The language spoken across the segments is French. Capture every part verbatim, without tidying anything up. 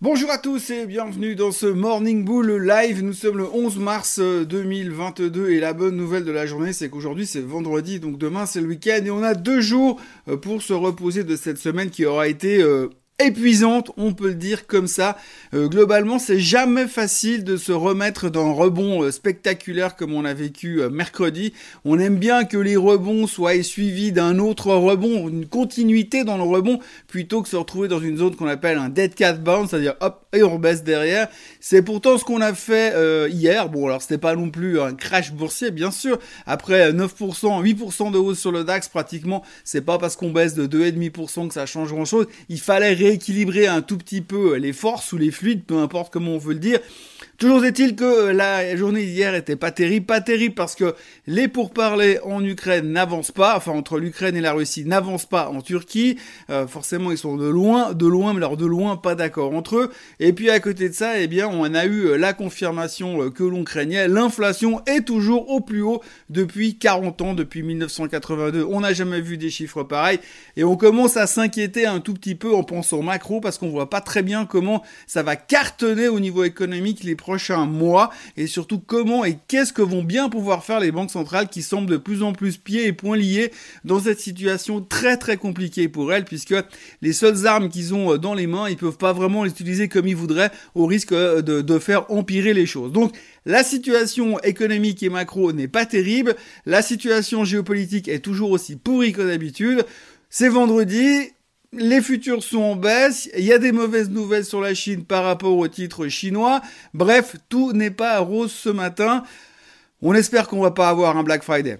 Bonjour à tous et bienvenue dans ce Morning Bull Live. Nous sommes le onze mars deux mille vingt-deux et la bonne nouvelle de la journée, c'est qu'aujourd'hui c'est vendredi, donc demain c'est le week-end et on a deux jours pour se reposer de cette semaine qui aura été euh, épuisante, on peut le dire comme ça. Euh, globalement, c'est jamais facile de se remettre d'un rebond euh, spectaculaire comme on a vécu euh, mercredi. On aime bien que les rebonds soient suivis d'un autre rebond, une continuité dans le rebond, plutôt que se retrouver dans une zone qu'on appelle un dead cat bounce, c'est-à-dire hop, et on baisse derrière. C'est pourtant ce qu'on a fait euh, hier. Bon, alors c'était pas non plus un crash boursier, bien sûr. Après neuf pour cent, huit pour cent de hausse sur le DAX, pratiquement, c'est pas parce qu'on baisse de deux virgule cinq pour cent que ça change grand-chose. Il fallait rééquilibrer un tout petit peu les forces ou les fluides, peu importe comment on veut le dire. Toujours est-il que la journée d'hier était pas terrible, pas terrible parce que les pourparlers en Ukraine n'avancent pas, enfin entre l'Ukraine et la Russie n'avancent pas en Turquie. Euh, forcément, ils sont de loin, de loin, mais alors de loin, pas d'accord entre eux. Et puis à côté de ça, eh bien, on a eu la confirmation que l'on craignait. L'inflation est toujours au plus haut depuis quarante ans, depuis mille neuf cent quatre-vingt-deux. On n'a jamais vu des chiffres pareils et on commence à s'inquiéter un tout petit peu en pensant macro parce qu'on voit pas très bien comment ça va cartonner au niveau économique les prochains mois et surtout comment et qu'est-ce que vont bien pouvoir faire les banques centrales qui semblent de plus en plus pieds et poings liés dans cette situation très très compliquée pour elles puisque les seules armes qu'ils ont dans les mains, ils peuvent pas vraiment les utiliser comme ils voudraient au risque de, de faire empirer les choses. Donc la situation économique et macro n'est pas terrible, la situation géopolitique est toujours aussi pourrie que d'habitude. C'est vendredi. Les futurs sont en baisse, il y a des mauvaises nouvelles sur la Chine par rapport aux titres chinois. Bref, tout n'est pas rose ce matin. On espère qu'on va pas avoir un Black Friday.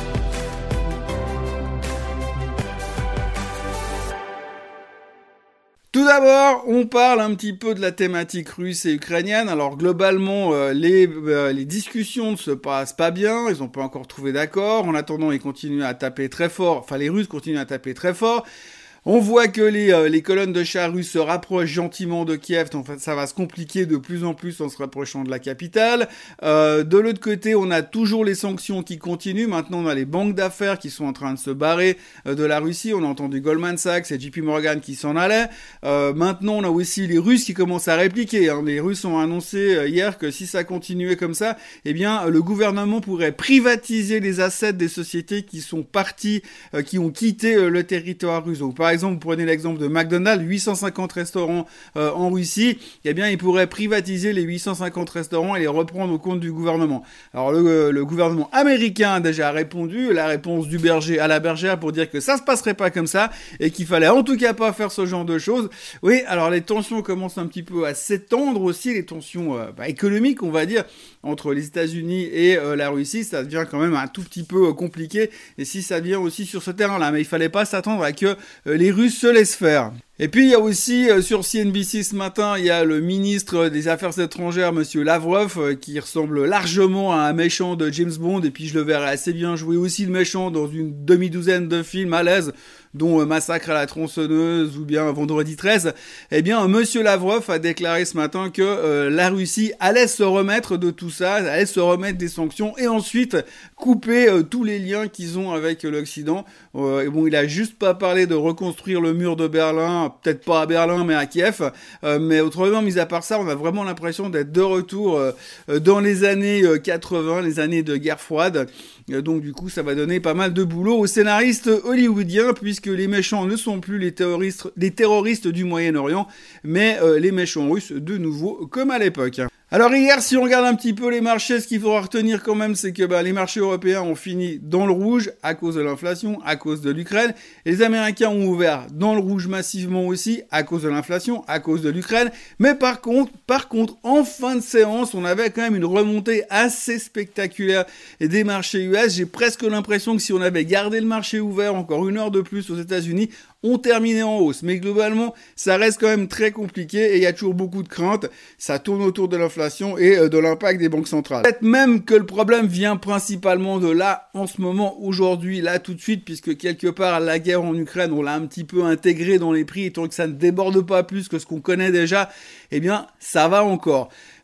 Tout d'abord, on parle un petit peu de la thématique russe et ukrainienne. Alors globalement, euh, les, euh, les discussions ne se passent pas bien, ils n'ont pas encore trouvé d'accord. En attendant, ils continuent à taper très fort, enfin les Russes continuent à taper très fort. On voit que les, euh, les colonnes de chars russes se rapprochent gentiment de Kiev, donc ça va se compliquer de plus en plus en se rapprochant de la capitale. Euh, de l'autre côté, on a toujours les sanctions qui continuent. Maintenant, on a les banques d'affaires qui sont en train de se barrer euh, de la Russie. On a entendu Goldman Sachs et J P Morgan qui s'en allaient. Euh, maintenant, on a aussi les Russes qui commencent à répliquer. Hein. Les Russes ont annoncé euh, hier que si ça continuait comme ça, eh bien, le gouvernement pourrait privatiser les assets des sociétés qui sont parties, euh, qui ont quitté euh, le territoire russe. Donc, par exemple, vous prenez l'exemple de McDonald's, huit cent cinquante restaurants euh, en Russie, eh bien, ils pourraient privatiser les huit cent cinquante restaurants et les reprendre au compte du gouvernement. Alors, le, le gouvernement américain a déjà répondu, la réponse du berger à la bergère pour dire que ça se passerait pas comme ça et qu'il fallait en tout cas pas faire ce genre de choses. Oui, alors les tensions commencent un petit peu à s'étendre aussi, les tensions euh, bah, économiques, on va dire, entre les États-Unis et euh, la Russie, ça devient quand même un tout petit peu euh, compliqué. Et si ça vient aussi sur ce terrain-là, mais il fallait pas s'attendre à que euh, les Russes se laissent faire. Et puis il y a aussi euh, sur C N B C ce matin, il y a le ministre des Affaires étrangères, Monsieur Lavrov, euh, qui ressemble largement à un méchant de James Bond, et puis je le verrai assez bien jouer aussi le méchant dans une demi-douzaine de films à l'aise, dont euh, Massacre à la tronçonneuse ou bien Vendredi treize. Eh bien, Monsieur Lavrov a déclaré ce matin que euh, la Russie allait se remettre de tout ça, allait se remettre des sanctions et ensuite couper euh, tous les liens qu'ils ont avec euh, l'Occident. Euh, et bon, il a juste pas parlé de reconstruire le mur de Berlin, peut-être pas à Berlin, mais à Kiev. Euh, mais autrement, mis à part ça, on a vraiment l'impression d'être de retour euh, dans les années quatre-vingts, les années de guerre froide. Euh, donc du coup, ça va donner pas mal de boulot aux scénaristes hollywoodiens, puisque les méchants ne sont plus les terroristes, les terroristes du Moyen-Orient, mais euh, les méchants russes de nouveau, comme à l'époque. Alors hier, si on regarde un petit peu les marchés, ce qu'il faudra retenir quand même, c'est que bah, les marchés européens ont fini dans le rouge à cause de l'inflation, à cause de l'Ukraine. Et les Américains ont ouvert dans le rouge massivement aussi à cause de l'inflation, à cause de l'Ukraine. Mais par contre, par contre, en fin de séance, on avait quand même une remontée assez spectaculaire des marchés U S. J'ai presque l'impression que si on avait gardé le marché ouvert encore une heure de plus aux États-Unis, on terminait en hausse. Mais globalement, ça reste quand même très compliqué et il y a toujours beaucoup de craintes. Ça tourne autour de l'inflation et de l'impact des banques centrales. Peut-être même que le problème vient principalement de là, en ce moment, aujourd'hui, là, tout de suite, puisque quelque part, la guerre en Ukraine, on l'a un petit peu intégré dans les prix, et tant que ça ne déborde pas plus que ce qu'on connaît déjà, eh bien, ça va encore.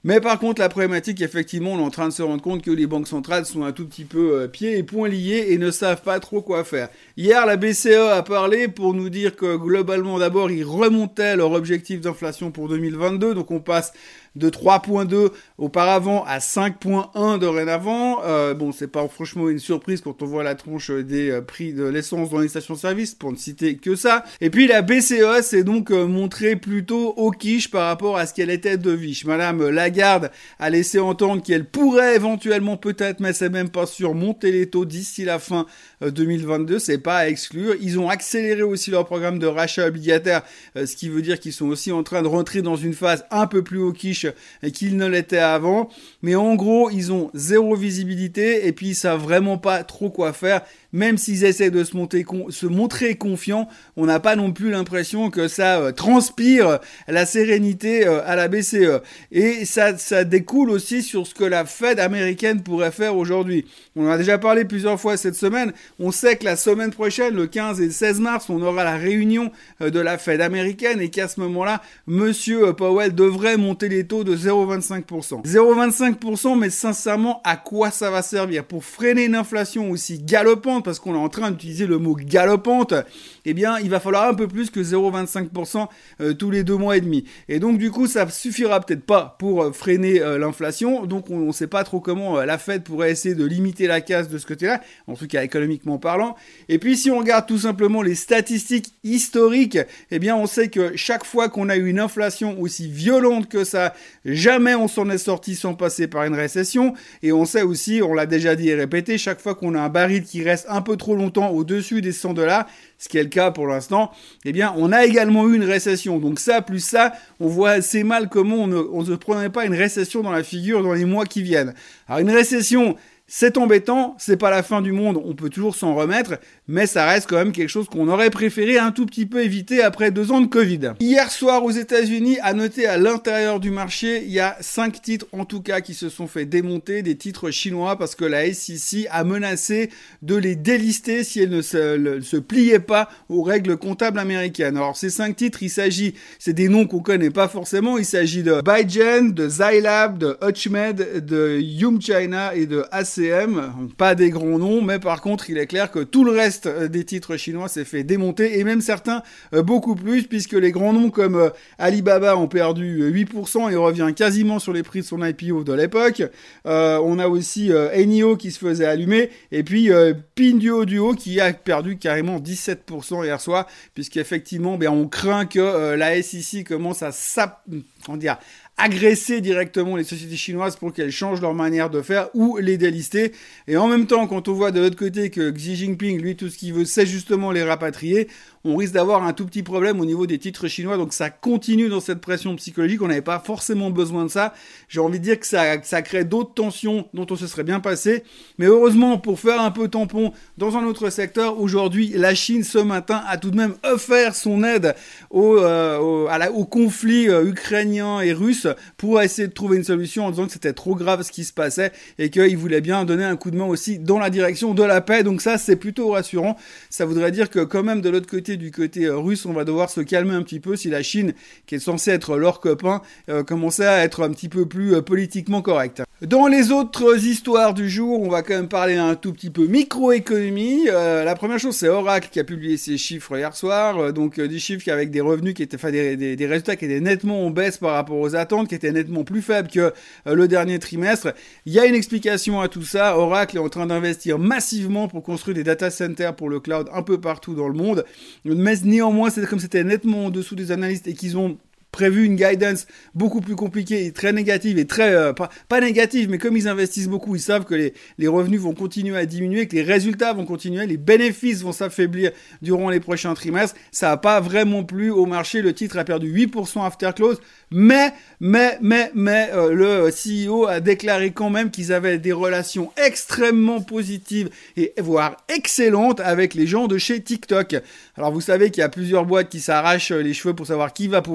Mais par contre, la problématique, effectivement, on est en train de se rendre compte que les banques centrales sont un tout petit peu euh, pieds et poings liés et ne savent pas trop quoi faire. Hier, la B C E a parlé pour nous dire que globalement, d'abord, ils remontaient leur objectif d'inflation pour deux mille vingt-deux. Donc, on passe de trois virgule deux auparavant à cinq virgule un dorénavant. Euh, bon, c'est pas franchement une surprise quand on voit la tronche des euh, prix de l'essence dans les stations-service, pour ne citer que ça. Et puis la B C E s'est donc euh, montrée plutôt au quiche par rapport à ce qu'elle était de viche. Madame Lagarde a laissé entendre qu'elle pourrait éventuellement, peut-être, mais c'est même pas sûr, monter les taux d'ici la fin euh, deux mille vingt-deux. C'est pas à exclure. Ils ont accéléré aussi leur programme de rachat obligataire, euh, ce qui veut dire qu'ils sont aussi en train de rentrer dans une phase un peu plus au quiche qu'ils ne l'étaient avant, mais en gros ils ont zéro visibilité et puis ils savent vraiment pas trop quoi faire. Même s'ils essaient de se, monter, se montrer confiants, on n'a pas non plus l'impression que ça euh, transpire la sérénité euh, à la B C E. Et ça, ça découle aussi sur ce que la Fed américaine pourrait faire aujourd'hui. On en a déjà parlé plusieurs fois cette semaine. On sait que la semaine prochaine, le quinze et le seize mars, on aura la réunion euh, de la Fed américaine et qu'à ce moment-là, Monsieur Powell devrait monter les taux de zéro virgule vingt-cinq pour cent. zéro virgule vingt-cinq pour cent, mais sincèrement, à quoi ça va servir? Pour freiner une inflation aussi galopante, parce qu'on est en train d'utiliser le mot galopante, eh bien, il va falloir un peu plus que zéro virgule vingt-cinq pour cent euh, tous les deux mois et demi. Et donc, du coup, ça suffira peut-être pas pour euh, freiner euh, l'inflation. Donc, on ne sait pas trop comment euh, la Fed pourrait essayer de limiter la casse de ce côté-là, en tout cas économiquement parlant. Et puis, si on regarde tout simplement les statistiques historiques, eh bien, on sait que chaque fois qu'on a eu une inflation aussi violente que ça, jamais on s'en est sorti sans passer par une récession. Et on sait aussi, on l'a déjà dit et répété, chaque fois qu'on a un baril qui reste un peu trop longtemps au-dessus des cent dollars, ce qui est le cas pour l'instant, eh bien, on a également eu une récession. Donc ça, plus ça, on voit assez mal comment on ne, on ne prenait pas une récession dans la figure dans les mois qui viennent. Alors une récession, c'est embêtant, c'est pas la fin du monde, on peut toujours s'en remettre, mais ça reste quand même quelque chose qu'on aurait préféré un tout petit peu éviter après deux ans de Covid. Hier soir aux États-Unis, à noter à l'intérieur du marché, il y a cinq titres en tout cas qui se sont fait démonter, des titres chinois, parce que la S E C a menacé de les délister si elles ne se, le, se pliaient pas aux règles comptables américaines. Alors ces cinq titres, il s'agit, c'est des noms qu'on connaît pas forcément, il s'agit de Baijian, de Zai Lab, de Hutchmed, de Yum China et de A C M, pas des grands noms, mais par contre il est clair que tout le reste des titres chinois s'est fait démonter, et même certains euh, beaucoup plus, puisque les grands noms comme euh, Alibaba ont perdu huit pour cent et revient quasiment sur les prix de son I P O de l'époque. Euh, on a aussi euh, Enio qui se faisait allumer, et puis euh, Pinduoduo qui a perdu carrément dix-sept pour cent hier soir, puisqu'effectivement ben, on craint que euh, la S E C commence à sap... comment dire, agresser directement les sociétés chinoises pour qu'elles changent leur manière de faire ou les délister. Et en même temps, quand on voit de l'autre côté que Xi Jinping, lui, tout ce qu'il veut, c'est justement les rapatrier, on risque d'avoir un tout petit problème au niveau des titres chinois. Donc ça continue dans cette pression psychologique. On n'avait pas forcément besoin de ça. J'ai envie de dire que ça, ça crée d'autres tensions dont on se serait bien passé. Mais heureusement, pour faire un peu tampon dans un autre secteur, aujourd'hui, la Chine, ce matin, a tout de même offert son aide au, euh, au, à la, au conflit euh, ukrainien et russe pour essayer de trouver une solution en disant que c'était trop grave ce qui se passait et qu'il voulait bien donner un coup de main aussi dans la direction de la paix. Donc ça, c'est plutôt rassurant. Ça voudrait dire que quand même de l'autre côté, du côté russe, on va devoir se calmer un petit peu si la Chine, qui est censée être leur copain, euh, commençait à être un petit peu plus euh, politiquement correcte. Dans les autres histoires du jour, on va quand même parler un tout petit peu microéconomie. Euh, la première chose, c'est Oracle qui a publié ses chiffres hier soir, euh, donc euh, des chiffres avec des revenus qui étaient, enfin des, des, des résultats qui étaient nettement en baisse par rapport aux attentes, qui étaient nettement plus faibles que euh, le dernier trimestre. Il y a une explication à tout ça. Oracle est en train d'investir massivement pour construire des data centers pour le cloud un peu partout dans le monde. Mais néanmoins, c'est comme c'était nettement en dessous des analystes et qu'ils ont prévu une guidance beaucoup plus compliquée et très négative et très euh, pas, pas négative, mais comme ils investissent beaucoup, ils savent que les, les revenus vont continuer à diminuer, que les résultats vont continuer, les bénéfices vont s'affaiblir durant les prochains trimestres. Ça n'a pas vraiment plu au marché. Le titre a perdu huit pour cent after close, mais mais mais mais euh, le C E O a déclaré quand même qu'ils avaient des relations extrêmement positives et voire excellentes avec les gens de chez TikTok. Alors vous savez qu'il y a plusieurs boîtes qui s'arrachent les cheveux pour savoir qui va pouvoir racheter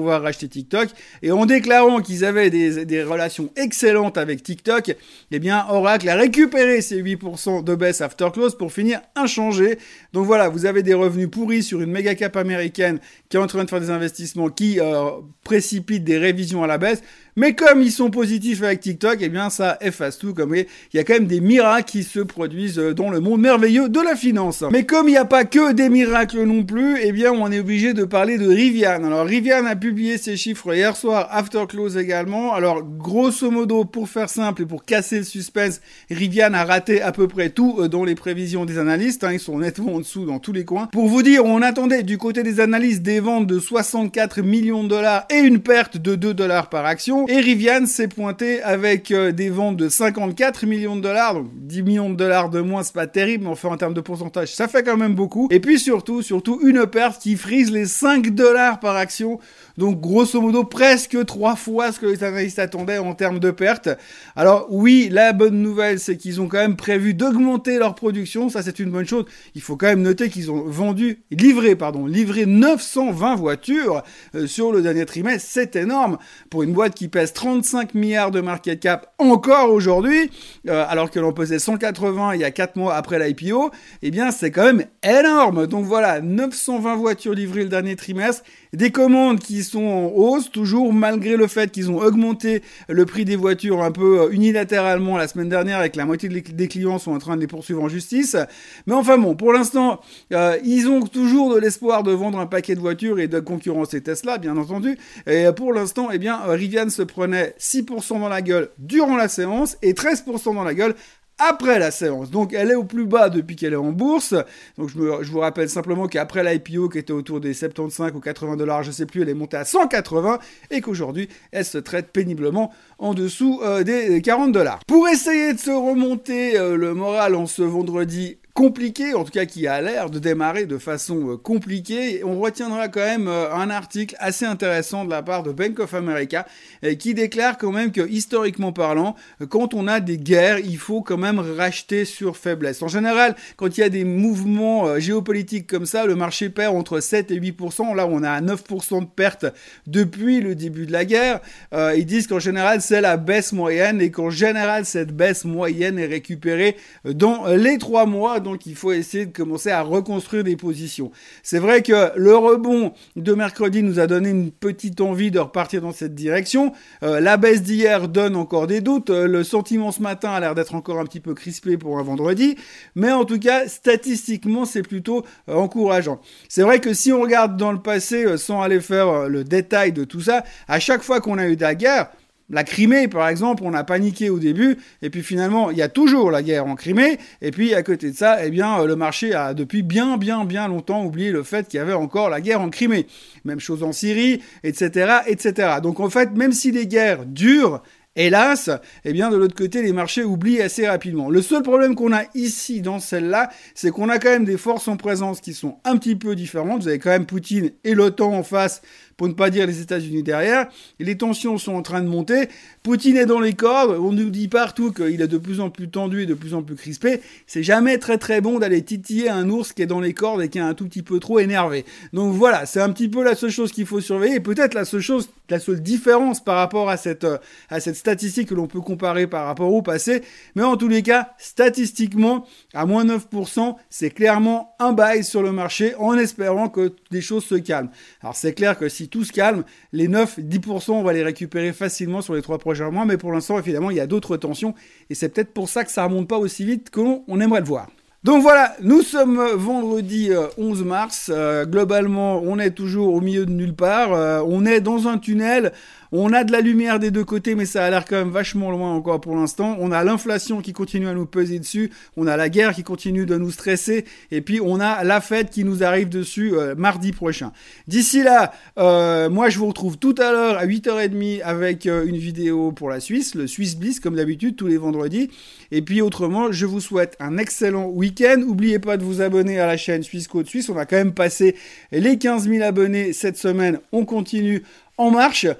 TikTok, et en déclarant qu'ils avaient des, des relations excellentes avec TikTok, eh bien, Oracle a récupéré ces huit pour cent de baisse after close pour finir inchangé. Donc voilà, vous avez des revenus pourris sur une méga cap américaine qui est en train de faire des investissements qui euh, précipitent des révisions à la baisse. Mais comme ils sont positifs avec TikTok, eh bien, ça efface tout. Comme vous voyez, il y a quand même des miracles qui se produisent dans le monde merveilleux de la finance. Mais comme il n'y a pas que des miracles non plus, eh bien, on est obligé de parler de Rivian. Alors, Rivian a publié ses chiffres hier soir, after close également. Alors, grosso modo, pour faire simple et pour casser le suspense, Rivian a raté à peu près tout dans les prévisions des analystes. Hein, ils sont nettement en dessous dans tous les coins. Pour vous dire, on attendait du côté des analystes des ventes de soixante-quatre millions de dollars et une perte de deux dollars par action. Et Rivian s'est pointé avec euh, des ventes de cinquante-quatre millions de dollars, donc dix millions de dollars de moins, c'est pas terrible, mais enfin en termes de pourcentage, ça fait quand même beaucoup. Et puis surtout, surtout une perte qui frise les cinq dollars par action, donc grosso modo presque trois fois ce que les analystes attendaient en termes de pertes. Alors oui, la bonne nouvelle, c'est qu'ils ont quand même prévu d'augmenter leur production, ça c'est une bonne chose. Il faut quand même noter qu'ils ont vendu, livré, pardon, livré neuf cent vingt voitures euh, sur le dernier trimestre, c'est énorme pour une boîte qui pèse trente-cinq milliards de market cap encore aujourd'hui, euh, alors que l'on pesait cent quatre-vingts il y a quatre mois après l'I P O, eh bien c'est quand même énorme. Donc voilà, neuf cent vingt voitures livrées le dernier trimestre, des commandes qui sont en hausse, toujours malgré le fait qu'ils ont augmenté le prix des voitures un peu unilatéralement la semaine dernière et que la moitié des clients sont en train de les poursuivre en justice. Mais enfin bon, pour l'instant, euh, ils ont toujours de l'espoir de vendre un paquet de voitures et de concurrencer Tesla, bien entendu. Et pour l'instant, eh bien, Rivian se prenait six pour cent dans la gueule durant la séance et treize pour cent dans la gueule après la séance. Donc elle est au plus bas depuis qu'elle est en bourse. Donc je, me, je vous rappelle simplement qu'après l'I P O qui était autour des soixante-quinze ou quatre-vingts dollars, je sais plus, elle est montée à cent quatre-vingts et qu'aujourd'hui elle se traite péniblement en dessous euh, des quarante dollars. Pour essayer de se remonter euh, le moral en ce vendredi compliqué, en tout cas qui a l'air de démarrer de façon euh, compliquée, on retiendra quand même euh, un article assez intéressant de la part de Bank of America euh, qui déclare quand même que historiquement parlant, euh, quand on a des guerres, il faut quand même racheter sur faiblesse. En général, quand il y a des mouvements euh, géopolitiques comme ça, le marché perd entre sept et huit pour cent. Là, on a à neuf pour cent de pertes depuis le début de la guerre. Euh, ils disent qu'en général, c'est la baisse moyenne et qu'en général, cette baisse moyenne est récupérée dans les trois mois. Donc il faut essayer de commencer à reconstruire des positions. C'est vrai que le rebond de mercredi nous a donné une petite envie de repartir dans cette direction. Euh, la baisse d'hier donne encore des doutes. Euh, le sentiment ce matin a l'air d'être encore un petit peu crispé pour un vendredi. Mais en tout cas, statistiquement, c'est plutôt euh, encourageant. C'est vrai que si on regarde dans le passé, euh, sans aller faire euh, le détail de tout ça, à chaque fois qu'on a eu de la guerre, la Crimée, par exemple, on a paniqué au début, et puis finalement, il y a toujours la guerre en Crimée, et puis à côté de ça, eh bien, le marché a depuis bien, bien, bien longtemps oublié le fait qu'il y avait encore la guerre en Crimée. Même chose en Syrie, et cetera, et cetera. Donc en fait, même si les guerres durent, hélas, eh bien, de l'autre côté, les marchés oublient assez rapidement. Le seul problème qu'on a ici, dans celle-là, c'est qu'on a quand même des forces en présence qui sont un petit peu différentes. Vous avez quand même Poutine et l'OTAN en face, pour ne pas dire les États-Unis derrière. Et les tensions sont en train de monter. Poutine est dans les cordes. On nous dit partout qu'il est de plus en plus tendu et de plus en plus crispé. C'est jamais très très bon d'aller titiller un ours qui est dans les cordes et qui est un tout petit peu trop énervé. Donc voilà, c'est un petit peu la seule chose qu'il faut surveiller. Et peut-être la seule chose, la seule différence par rapport à cette, à cette statistique que l'on peut comparer par rapport au passé. Mais en tous les cas, statistiquement, à moins neuf pour cent, c'est clairement un buy sur le marché en espérant que les choses se calment. Alors c'est clair que si tout se calme, les neuf à dix pour cent, on va les récupérer facilement sur les trois prochains mois, mais pour l'instant, évidemment, il y a d'autres tensions, et c'est peut-être pour ça que ça remonte pas aussi vite qu'on aimerait le voir. Donc voilà, nous sommes vendredi euh, onze mars, euh, globalement, on est toujours au milieu de nulle part, euh, on est dans un tunnel. On a de la lumière des deux côtés, mais ça a l'air quand même vachement loin encore pour l'instant. On a l'inflation qui continue à nous peser dessus. On a la guerre qui continue de nous stresser. Et puis, on a la fête qui nous arrive dessus euh, mardi prochain. D'ici là, euh, moi, je vous retrouve tout à l'heure à huit heures trente avec euh, une vidéo pour la Suisse, le Swiss Bliss, comme d'habitude, tous les vendredis. Et puis, autrement, je vous souhaite un excellent week-end. N'oubliez pas de vous abonner à la chaîne Suisse Côte Suisse. On a quand même passé les quinze mille abonnés cette semaine. On continue en marche.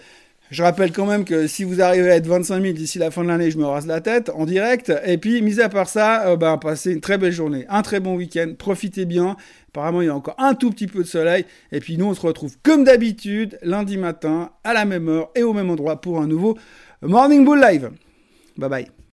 Je rappelle quand même que si vous arrivez à être vingt-cinq mille d'ici la fin de l'année, je me rase la tête en direct. Et puis, mis à part ça, euh, ben, passez une très belle journée, un très bon week-end, profitez bien. Apparemment, il y a encore un tout petit peu de soleil. Et puis, nous, on se retrouve comme d'habitude, lundi matin, à la même heure et au même endroit pour un nouveau Morning Bull Live. Bye bye.